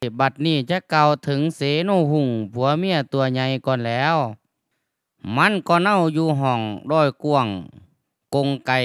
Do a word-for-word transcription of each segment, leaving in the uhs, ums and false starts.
บัดนี้จะเก่าถึงเสโนหุ่งผัวเมียตัวใหญ่ก่อนแล้วมันก็เน่าอยู่ห้องร้อยกวงกงไก่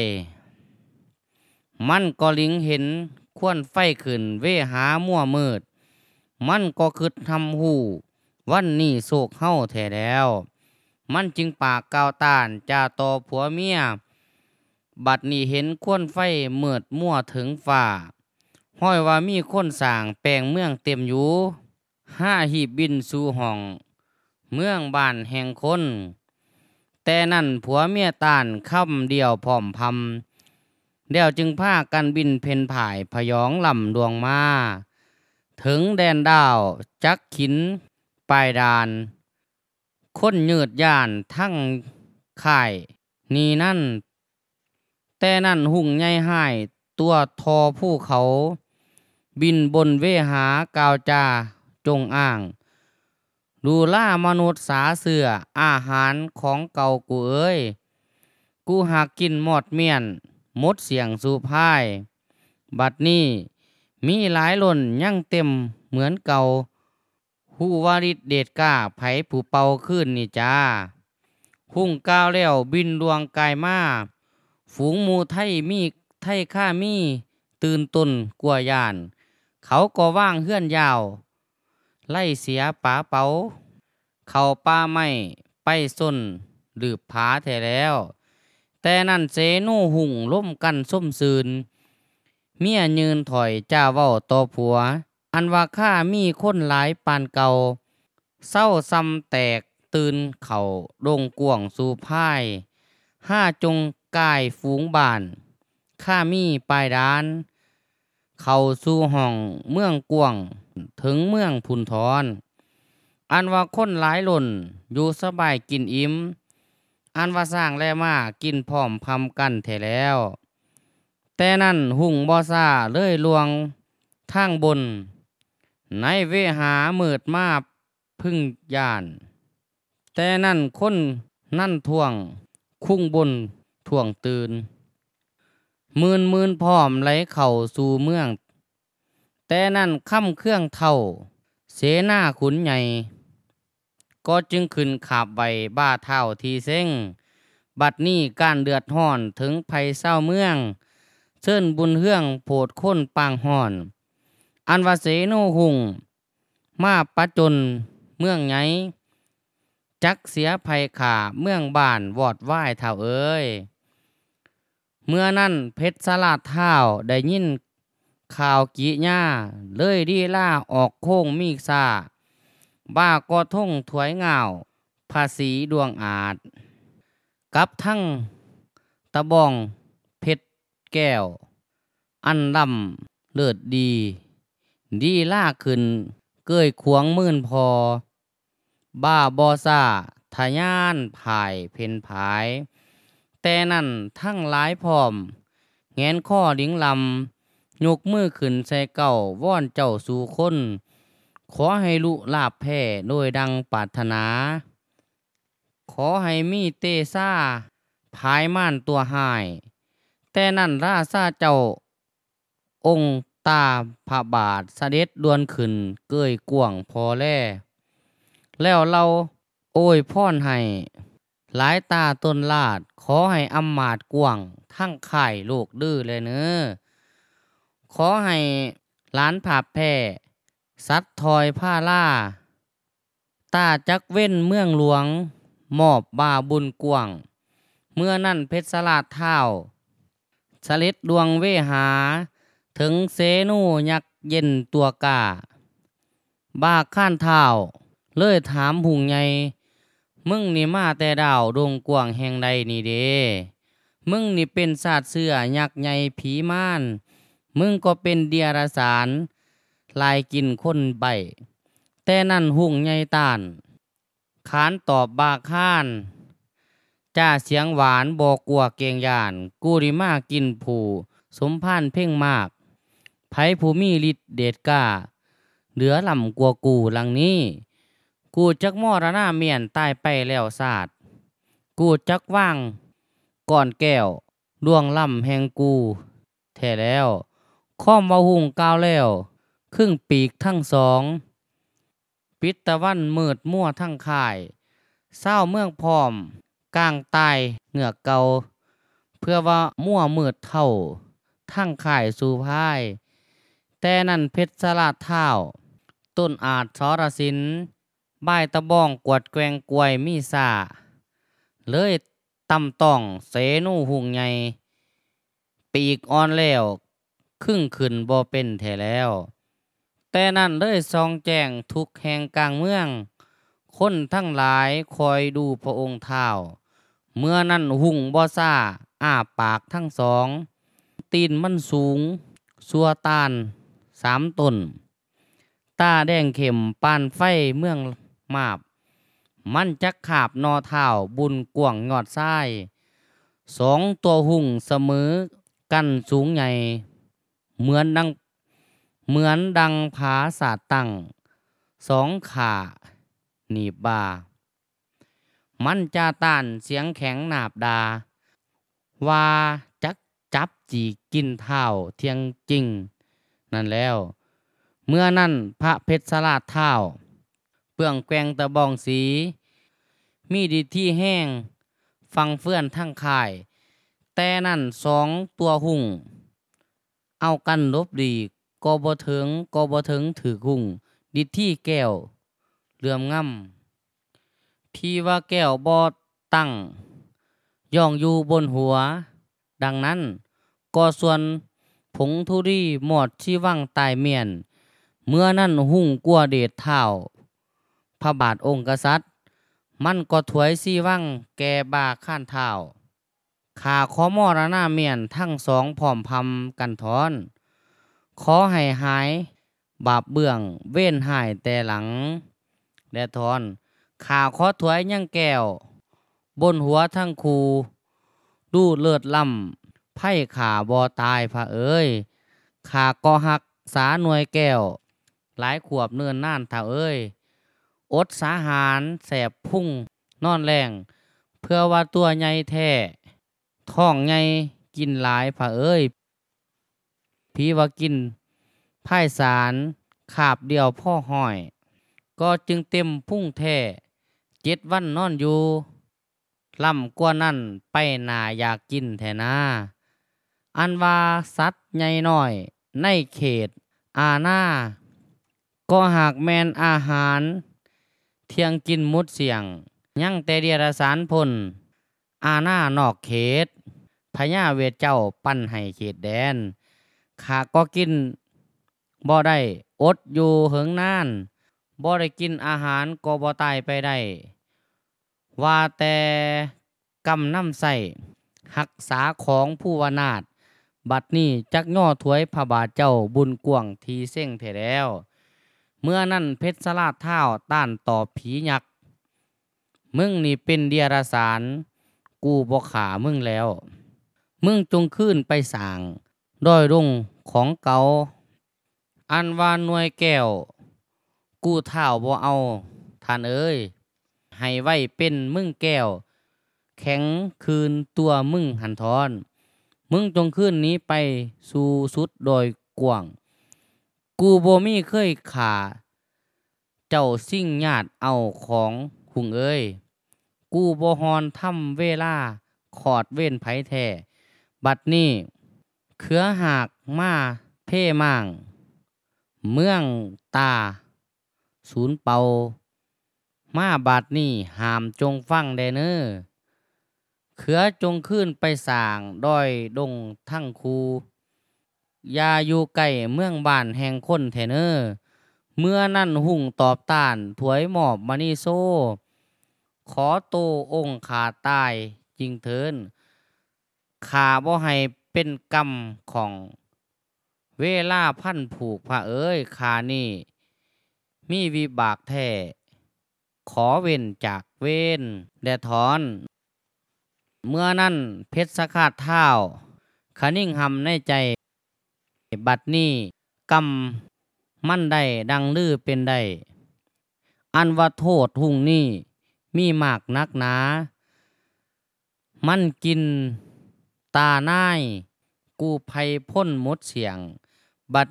มันก็ลิงเห็นควนไฟขึ้นเวหามั่วมืดมันก็คิดทำหูวันนี้โศกเฮาแท้แล้วมันจึงปากกาวตานจาต่อผัวเมียบัดนี้เห็นควนไฟมืดมั่วถึงฝ่าห้อยว่ามีคนสร้างแปลงเมืองเต็มอยู่ห้าหีบบินสู่ห้องเมืองบ้านแห่งคนแต่นั่นผัวเมียตานค่ำเดียวพร้อมพำเดียวจึงพากันบินเพ่นผ่ายพยองลำดวงมาถึงแดนดาวจักขินปลายดานคนยืดย่านทั้งข่ายนี่นั่นแต่นั่นหุ่งใหญ่หายตัวทอผู้เขาบินบนเวหากาวจาจงอ้างดูล่ามนุษย์สาเสืออาหารของเก่ากูเอ้ยกูหากกินหมดเมียนมดเสียงสู่พายบัดนี้มีหลายหล่นยังเต็มเหมือนเก่าหูวาริดเดชกล้าไผผู้เป่าขึ้นนี่จ้าหุ่งก้าวแล้วบินดวงกายมาฝูงหมูไทยมีไทยข้ามีตื่นตนกลัวย่านเขาก็ว่างเฮื่อนยาวไล่เสียป๋าเป๋าเข้าป่าไม้ไปส้นหรือผาแท้แล้วแต่นั่นเสนูหุ่งล้มกันส้มซืนเมียยืนถอยจ้าเว้าต่อผัวอันว่าข้ามีคนหลายปานเก่าเศร้าซ้ำแตกตื่นเข่าดงกวงสู่พายห้าจงกายฝูงบ้านข้ามีปลายดานเข้าสู่ห้องเมืองกวงถึงเมืองพุนทรอันว่าคนหลายหล่นอยู่สบายกินอิ่มอันว่าสร้างแลมากินพร้อมพำกันแท้แล้วแต่นั่นหุ่งบ่ซ่าเลยลวงทางบนในเวหามืดมาพึ่งย่านแต่นั่นคนนั่นท่วงคุ้งบนท่วงตื่นมื่นมื่นพร้อมไหลเข้าสู่เมืองแต่นั่นค่ำเครื่องเท่าเสนาขุนใหญ่ก็จึงขึ้นขาบใบบ้าเท่าทีเส้งบัดนี้การเดือดห้อนถึงภัยเศร้าเมืองเชิญบุญเฮืองโพดค้นปางห้อนอันว่าเสโนหุงมาประจนเมืองไงจักเสียภัยขาเมืองบ้านวอดว่ายเท่าเอ้ยเมื่อนั้นเพชรสลัดเท้าได้ยินข่าวกิญ่าเลยดีล่าออกโค้งมีซาบ้าก็ท่งถวยเงาภาษีดวงอาจกับทั้งตะบองเพชรแก้วอันลำเลิศดีดีล่าขึ้นเกยขวงมื่นพอบ้าบอซาทะยานผายเพนผายแต่นั่นทั้งหลายพร้อมแงนข้อลิงลำยกมือขึ้นใส่เก่าว่อนเจ้าสู่คนขอให้ลุลาบแพ่โดยดังปรารถนาขอให้มีเตซ่าภายม่านตัวหายแต่นั่นราชาเจ้าองค์ตาพระบาทเสด็จดวนขึ้นเกยกวงพอแลแล้วเราโอ้ยพ่อนให้หลายตาต้นลาดขอให้อำมาตย์กวงทั้งข่ายโลกดื้อเลยเนอขอให้หลานผาแพร่สัตทอยผ้าล่าตาจักเว้นเมืองหลวงมอบบาบุญกวงเมื่อนั่นเพชรสลาดเท้าเสล็ดดวงเวหาถึงเสนูยักเย็นตัวกาบ้าข้านเท้าเลยถามหุงใหญ่มึงนี่มาแต่ดาวดงกวางแห่งใดนี่เด้มึงนี่เป็นศาสตร์เสื้อยักษ์ใหญ่ผีม่านมึงก็เป็นเดียรสารลายกินคนใบแต่นั่นหุ่งใหญ่ตานขานตอบบาข้านจ้าเสียงหวานบอกกลัวเกียงยานกูริมากินผู้สมพานเพ่งมากไผผู้มีฤทธิ์เดชกล้าเหลือลำกลัวกูหลังนี้กูจักมอระนาเมียนตายไปแล้วศาสตร์กูจักว่างก่อนแก้วดวงล่ำแห่งกูแท้แล้วข้อมว่าหุงก้าวแล้วครึ่งปีกทั้งสองปิดตะวันมืดมั่วทั้งค่ายเศร้าเมืองพร้อมกลางใต้เหงือกเก่าเพื่อว่ามั่วมืดเท่าทั้งค่ายสู่พายแต่นั่นเพชรสลาดเท้าต้นอาจสรสินบ่ายตะบ้องกวดแกวงกวยมีซาเลยตำต้องเสนูหุงใหญ่ปีกอ่อนแล้วครึ่งขึ้นบ่เป็นแท้แล้วแต่นั่นเลยซองแจ้งทุกแห่งกลางเมืองคนทั้งหลายคอยดูพระองค์เท้าเมื่อนั้นหุ่งบ่ซ่าอ้าปากทั้งสองตีนมันสูงสัวตานสามต้นตาแดงเข้มปานไฟเมืองมาบมันจักขาบนอเท้าบุญกวงยอดทรายสองตัวหุ่งเสมอกันสูงใหญ่เหมือนดังเหมือนดังผาสาดตั้งสองขาหนีบบามันจะต้านเสียงแข็งหนาบดาว่าจักจับจีกินเท้าเทียงจริงนั่นแล้วเมื่อนั้นพระเพชรสลาดเท้าเปื่องแกงตะบองสีมีดีที่แห้งฟังเฟื่อนทั้งข่ายแต่นั่นสองตัวหุ่งเอากันลบดีก็บ่ถึงก็บ่ถึงถือหุ่งดิที่แก้วเลื่อมง่ำที่ว่าแก้วบ่ตั้งย่องอยู่บนหัวดังนั้นก็ส่วนผงธุรีหมอดที่วังตายเมียนเมื่อนั้นหุ่งกัวเดชเท้าพระบาทองค์กษัตริย์มันก็ถวยซีวังแกบาข้านเท้าขาขอมอรณาเมียนทั้งสองพร้อมพำกันทอนขอให้หายบาปเบื้องเว้นหายแต่หลังและทอนขาขอถวยยังแก้วบนหัวทั้งคูดูเลิศลำไพ่ขาบอตายพระเอ้ยขาก็หักสาหน่วยแก้วหลายขวบเนินน่านเท่าเอ้ยอดสาหารแสบพุ่งนอนแรงเพื่อว่าตัวใหญ่แท้ท้องใหญ่กินหลายพระเอ้ยผีว่ากินไพ่สารขาบเดียวพ่อห้อยก็จึงเต็มพุ่งแท้เจ็ดวันนอนอยู่ล่ำกว่านั่นไปหนาอยากกินแทนาอันว่าสัตว์ใหญ่น้อยในเขตอาณาก็หากแมนอาหารเที่ยงกินมุดเสียงยังแต่เดียรสารพลอาณานอกเขตพญาเวทเจ้าปั้นให้เขตแดนข้าก็กินบ่ได้อดอยู่เหิงนานบ่ได้กินอาหารก็บ่ตายไปได้ว่าแต่กำน้ำใส่หักษาของผู้วนาถบัดนี้จักย่อถวยพระบาทเจ้าบุญกวงทีเส้งเถแล้วเมื่อนั้นเพชรสลาดเท้าต้านต่อผียักษ์มึงนี่เป็นเดียรสารกูบ่ขามึงแล้วมึงจงขึ้นไปสร้างด้อยรุ่งของเก่าอันว่าหน่วยแก้วกูเท้าบ่เอาท่านเอ้ยให้ไว้เป็นมึงแก้วแข็งคืนตัวมึงหันทอนมึงจงขึ้นนี้ไปสู่สุดโดยกว้างกูบ่มีเคยขาเจ้าสิ่งญาติเอาของหุงเอ้ยกูบ่ฮอนทำเวลาขอดเว้นไผแท้บัดนี้เขือหากมาเพ่ม่างเมืองตาศูนย์เป่ามาบัดนี้หามจงฟังแดเนอเขือจงขึ้นไปสร้างด้อยดงทั้งคูยาอยู่ใกล้เมืองบ้านแห่งคนแทเนอเมื่อนั่นหุ่งตอบต้านถวยหมอบมานิโซขอโตองค์ขาตายจริงเถินขาบ่ให้เป็นกรรมของเวลาพันผูกพระเอ้ยขานี่มีวิบากแท้ขอเว้นจากเว้นแดถอนเมื่อนั้นเพชรสขาดเท้าขนิ่งหำในใจบัดนี้กรรมมั่นได้ดังลือเป็นได้อันว่าโทษหุ่งนี่มีมากนักหนามันกินตาหน้ายกูภัยพ่นมดเสียงบัดนี้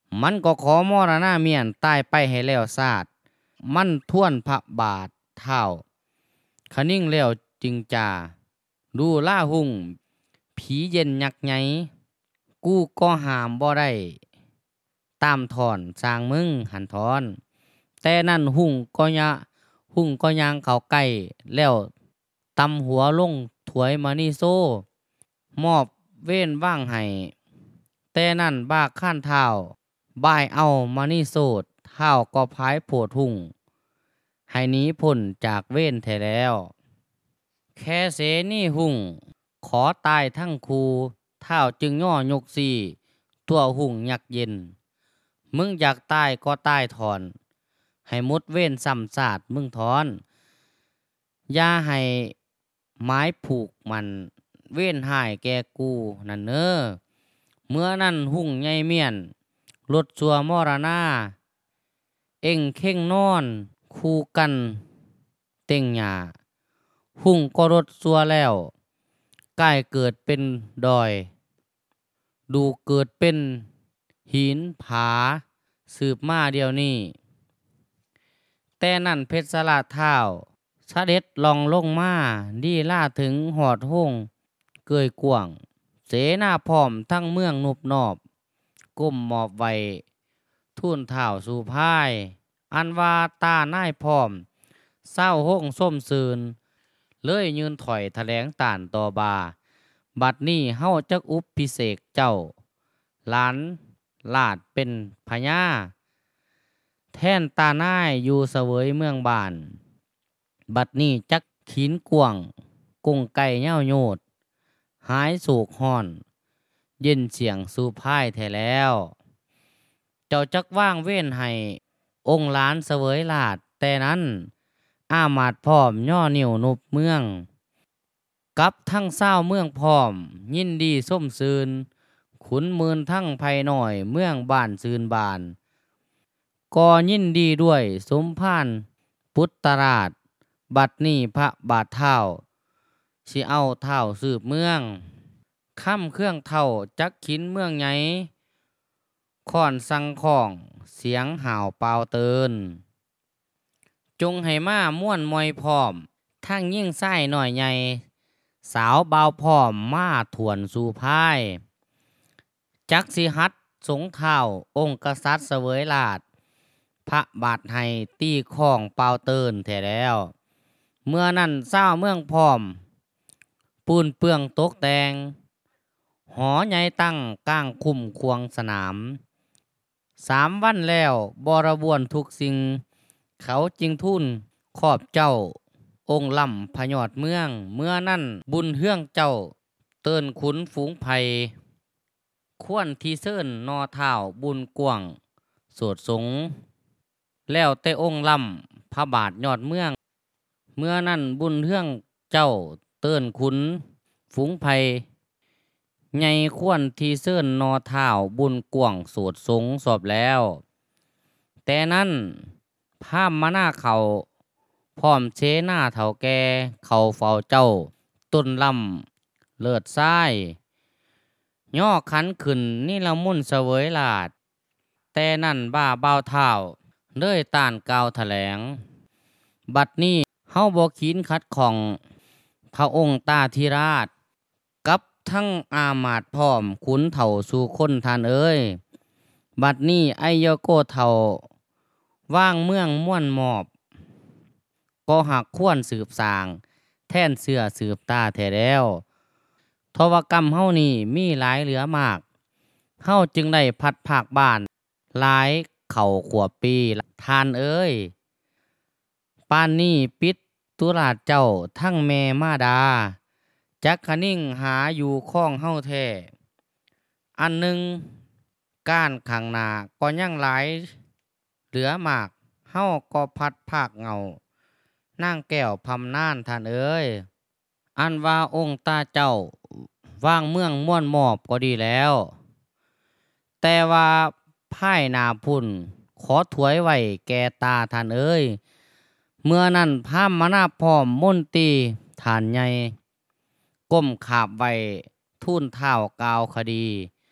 มันก็ขอมรณะเมียนตายไปให้แล้วซาดมันท่วนพระบาทเท้าขะนิ่งแล้วจึงจาดูล่าหุ่งผีเย็นยักษ์ใหญ่กูก็หามบ่ได้ตามถอนสร้างมึงหันถอนแต่นั่นหุ่งก็ยะหุ่งก็ยางเข้าใกล้แล้วตำหัวลงถวยมานี่โซมอบเว้นว่างให้แต่นั่นบ้าข้านเท้าบ่ายเอามานี่โซดเท้าก็พายโผดหุ่งให้หนีพ้นจากเว้นแท้แล้วแค่เสนี่หุ่งขอตายทั้งคูเท้าจึงย่อยกสีตัวหุ่งยักเย็นมึงอยากตายก็ตายถอนให้มุดเว้นซ้ำซาดมึงถอนอย่าให้ไม้ผูกมันเว้นหายแก่กูนั่นเนอเมื่อนั้นหุ่งใหญ่เมียนรถชัวมรณาเอ็งเข่งนอนคู่กันเต็งหญ้าหุ่งก็รถชัวแล้วกายเกิดเป็นดอยดูเกิดเป็นหินผาสืบมาเดียวนี้แต่นั่นเพชรสลัดเท้าเสด็จลองลงมาดีล่าถึงหอดห้งเกยกว่างเสนาพร้อมทั้งเมืองนุบนอบก้มหมอบไว้ทุ่นเท้าสู่พายอันว่าตาหน้ายพร้อมเศร้าห้งส้มซืนเลยยืนถอยแถลงต่านต่อบาบัดนี้เฮาจักอุปพิเศษเจ้าหลานลาดเป็นพญาแท่นตาหน้ายอยู่เสวยเมืองบานบัดนี้จักขีนกวงกงไก่เย้าโยดหายโศกห้อนเย็นเสียงสู่พายแท้แล้วเจ้าจักว่างเว้นให้องค์หลานเสวยลาดแต่นั้นอามาดพร้อมย่อนิ้วนุบเมืองกับทั้งเศร้าเมืองพร้อมยินดีส้มซืนขุนมืนทั้งภัยหน่อยเมืองบ้านซืนบานก็ยินดีด้วยสมภารพุทธราชบัดนี้พระบาทเท้าสิเอาเท้าสืบเมืองค่ำเครื่องเท่าจักขินเมืองใหญ่ค่อนสังของเสียงห่าวเปล่าเตินจงให้มาม่วนมวยพร้อมทั้งยิ่งไส้หน่อยใหญ่สาวเบาพร้อมมาถวนสู่พายจักสิหัดสงเท้าองค์กษัตริย์เสวยราชพระบาทให้ตีข้องเปล่าเตินแท้แล้วเมื่อนั้นเศร้าเมืองพร้อมปูนเปืองตกแต่งหอใหญ่ตั้งก้างคุ้มควงสนามสามวันแล้วบรบวนทุกสิ่งเขาจึงทุ่นขอบเจ้าองค์ลำพยอดเมืองเมื่อนั้นบุญเฮืองเจ้าเตือนขุนฝูงไผ่ควรที่เซิ่นนอเท้าบุญกวงโสดสงแล้วแต่องค์ลำพระบาทยอดเมืองเมื่อนั้นบุญเฮืองเจ้าเตือนขุนฝูงไผ่ใหญ่ควรที่เซิ่นนอเท้าบุญกวงโสดสงสอบแล้วแต่นั้นพามมาหน้าเขาพร้อมเชหน้าเฒ่าแก่เขาเฝ้าเจ้าต้นลำเลิศซ้ายย่อขันขึ้นนี่ละมุ่นเสวยลาดแต่นั่นบ้าเบาเท้าเลยต้านกาวแถลงบัดนี้เฮาบ่ขีนขัดของพระองค์ตาธิราชกับทั้งอามาตย์พร้อมขุนเฒ่าสู่คนทานเอ้ยบัดนี้ไอยโกเฒ่าว่างเมืองม่วนมอบก็หักควรสืบสร้างแท่นเสื้อสืบตาแท้แล้วทวกรรมเฮานี่มีหลายเหลือมากเฮาจึงได้พัดภาคบ้านหลายเข้าขวบปีทานเอ้ยปานนี้ปิดตุลาดเจ้าทั้งแม่มาดาจักขนิ่งหาอยู่ข้องเฮาแท้อันหนึ่งก้านข้างหน้าก็ยังหลายเหลือมากเฮาก็พัดภาคเงานางแก้วพำน่านท่านเอ้ยอันว่าองค์ตาเจ้าว่างเมืองม่วนมอบก็ดีแล้วแต่ว่าพ่ายนาพุ่นขอถวยไว้แก่ตาท่านเอ้ยเมื่อนั้นพามมานาพร้อมมนตรีฐานใหญ่ก้มขาบไว้ทุ่นเท้ากาวคดี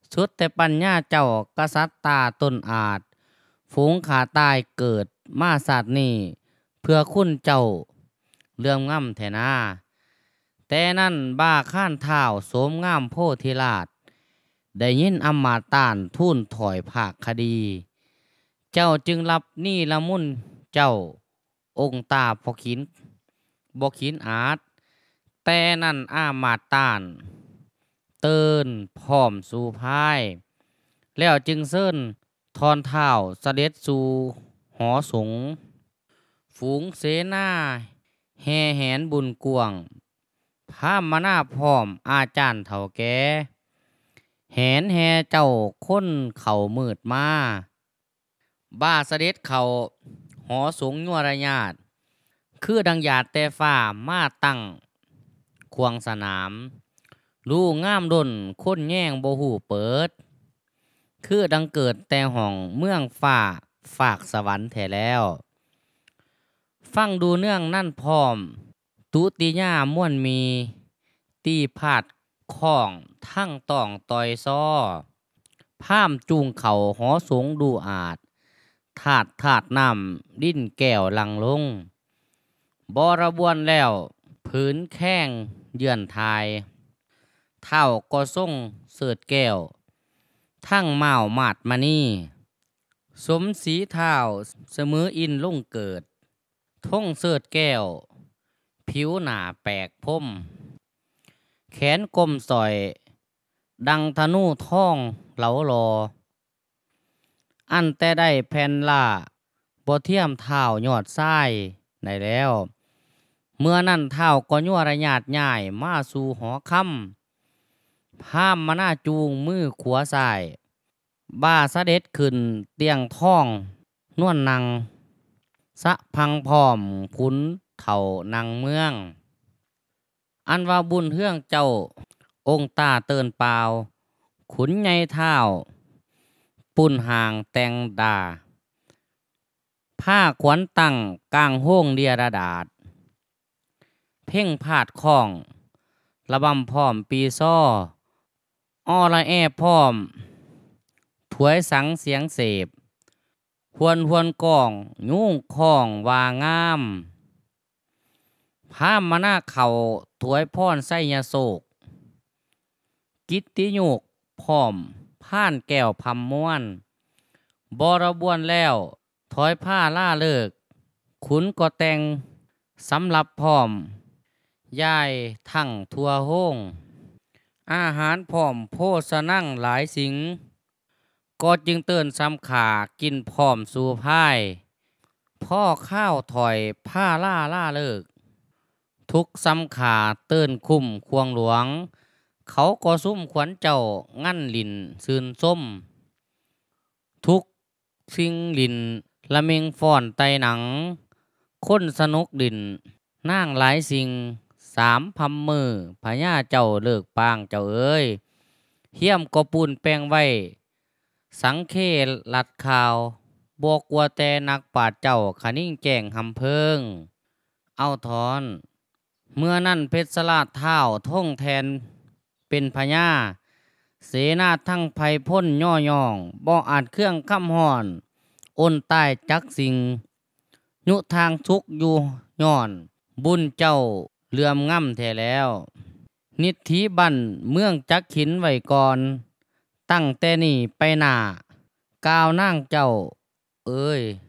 สุดแต่ปัญญาเจ้ากษัตริย์ตาต้นอาจฝูงขาตายเกิดมาศาสตร์นี้เพื่อคุณเจ้าเรื่องง่ำแทนาแต่นั่นบ้าข้านเท้าโสมงามโพธิราชได้ยินอำมาตย์ต้านทุ่นถอยภาคคดีเจ้าจึงรับนี่ละมุนเจ้าองค์ตาพอขินบอขินอาจแต่นั่นอามาตย์ต้านเตือนพร้อมสู่พายแล้วจึงเซิ้นทอนเท้าเสด็จสู่หอสงฆ์ฝูงเสนาแห่แหนบุญกวงพามนาพร้อมอาจารย์เฒ่าแก่แหนแห่เจ้าคนเขามืดมาบ้าเสด็จเขาหอสงฆ์ยั่วระญาติคือดังหยาดแต่ฟ้ามาตั้งควงสนามรู้งามดนคนแย่งบ่หูเปิดคือดังเกิดแต่ห้องเมืองฟ้าฝากสวรรค์แท้แล้วฟังดูเนื่องนั่นพร้อมตุติยาม่วนมีตีพาดข้องทั้งต้องต่อยซ้อพามจูงเข่าหอสงดูอาจถาดถาดน้ำดิ้นแก้วลังลงบรบวนแล้วผืนแข้งเยื่อนทายเท่าก็ส่งเสิดแก้วทั้งเมามาดมานี่สมสีเท้าเสมออินลงเกิดท่งเสิดแก้วผิวหนาแปลกพมแขนกลมสอยดังธนูท่องเหลาลออันแต่ได้แผ่นล่าบ่เทียมเท้ายอดทรายได้แล้วเมื่อนั้นเท้าก็ยั่วระญาติย่ายมาสู่หอค่ำพามมาหน้าจูงมือขวาซ้ายบ้าเสด็จขึ้นเตียงท่องนวลนางสะพังพร้อมขุนเถ่านางเมืองอันว่าบุญเฮืองเจ้าองค์ตาเตือนเปล่าขุนใหญ่เท้าปุ่นห่างแตงดาผ้าขวัญตั้งกลางห้องเดียระดาษเพ่งพาดข้องระบำพร้อมปีซ้ออ้อละแอพร้อมถวยสังเสียงเสพหวนหวนกองยุ่งคองวางามพามมาหน้าเข่าถวยพรไสยโศกกิตติโยกพร้อมผ่านแก้วพำม้วนบรบวนแล้วถอยผ้าล่าเลิกขุนก็แต่งสำหรับพร้อมยายทั้งทัวโฮงอาหารพร้อมโภชนั่งหลายสิงก็จึงเตือนซ้ำขากินพร้อมสู่พายพ่อข้าวถอยผ้าล่าล่าเลิกทุกซ้ำขาเตือนคุ้มควงหลวงเขาก็ซุ่มขวัญเจ้างั้นลินซืนส้มทุกสิ่งลินละเมงฟ้อนไตหนังคนสนุกดินนั่งหลายสิ่งสามพำมือพญาเจ้าเลิกปางเจ้าเอ้ยเฮี้ยมก็ปูนแปลงไว้สังเคลัดข่าวบอกว่าแต่นักปราชญ์เจ้าขนิ่งแจ้งหำเพิงเอาถอนเมื่อนั้นเพชรสลาดเท้าท่งแทนเป็นพญาเสนาทั้งไพพ่นย่อย่องบ่อาจเครื่องคำห่อนอ้นใต้จักสิงยุทางทุกอยู่ย้อนบุญเจ้าเลื่อมง่ำแท้แล้วนิทธิบันเมืองจักขินไว้ก่อนตั้งแต่นี่ไปหน้าก้าวนั่งเจ้าเอ้ย